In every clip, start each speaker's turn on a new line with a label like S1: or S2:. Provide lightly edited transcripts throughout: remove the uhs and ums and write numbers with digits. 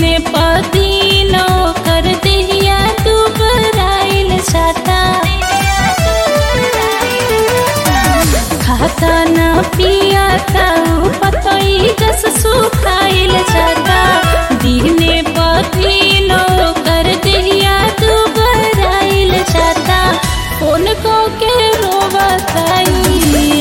S1: दिने पदीनो कर दिया दुबराइल जाता खाता न पियाता पतई जस सुखाइल जाता दिने पदीनो कर दिया दुबराइल जाता फोन को के रोवताई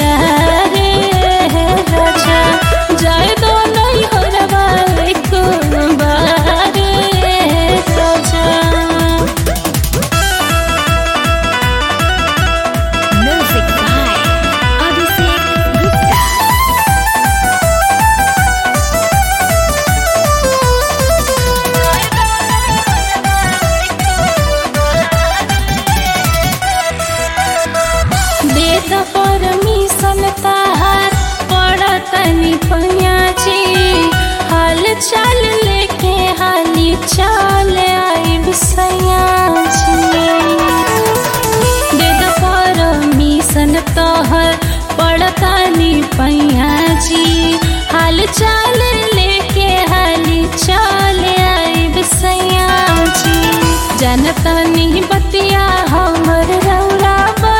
S1: परमिशन ताहार पड़तनी पयाची हाल चाल लेके हाली चाल आइब सयाची दे द परमिशन तोहर पड़तनी पयाची हाल चाल लेके हाली चाल आइब सयाची जनतनी बतिया हमर रौरा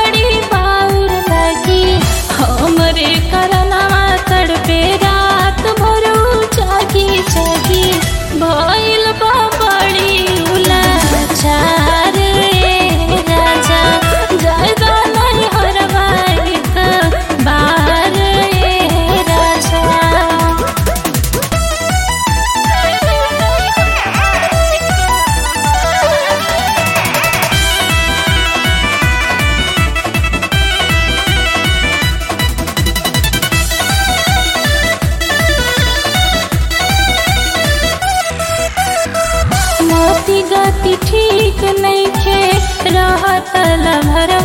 S1: हमरे करना तड़पे रात भरू जागी जागी भइल बा बड़ी उलाचार राजा जायदा नहीं हरवाई बाहर राजा गति ठीक नहीं खे रहत लभर